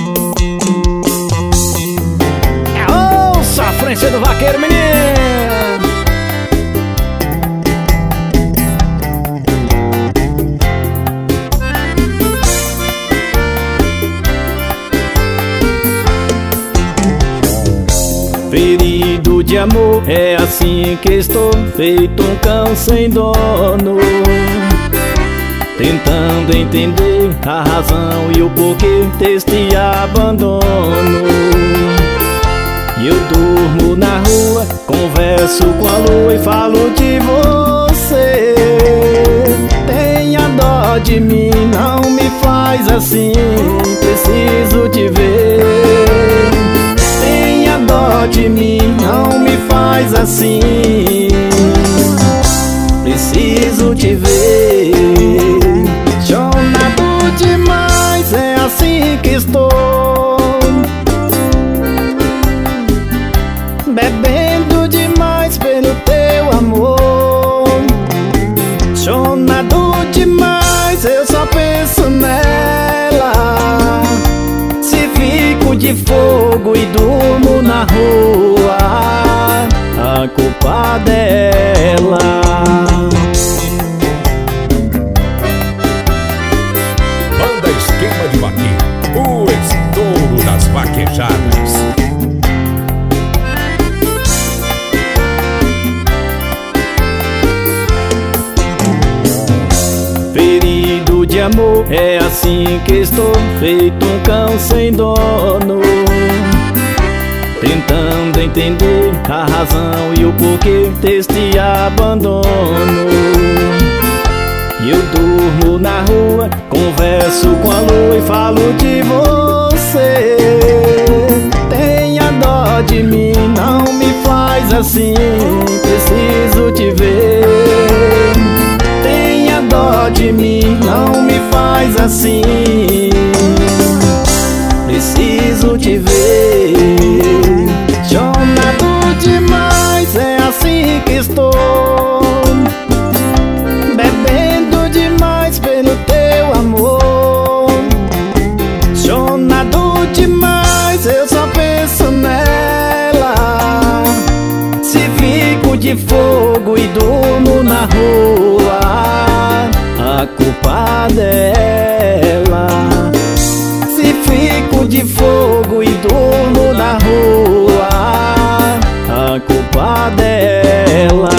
É o sofrência do vaqueiro, menino. Ferido de amor, é assim que estou, feito um cão sem dono, tentando entender a razão e o porquê deste abandono. E eu durmo na rua, converso com a lua e falo de você. Tenha dó de mim, não me faz assim, preciso te ver. Tenha dó de mim, não me faz assim, preciso te ver. Chorado demais, é assim que estou, bebendo demais pelo teu amor. Chorado demais, eu só penso nela. Se fico de fogo e durmo na rua, a culpa dela. Banda Esquema de Vaqueiro, o estouro das vaquejadas. Ferido de amor, é assim que estou, feito um cão sem dono, tentando entender a razão e o porquê deste abandono. E eu durmo na rua, converso com a lua e falo de você. Tenha dó de mim, não me faz assim, preciso te ver. Tenha dó de mim, não me faz assim, preciso te ver. Chorado demais, é assim que estou, bebendo demais pelo teu amor. Chorado demais, eu só penso nela. Se fico de fogo e durmo na rua, a culpa dela. Se fico de fogo e durmo na rua, a culpa dela.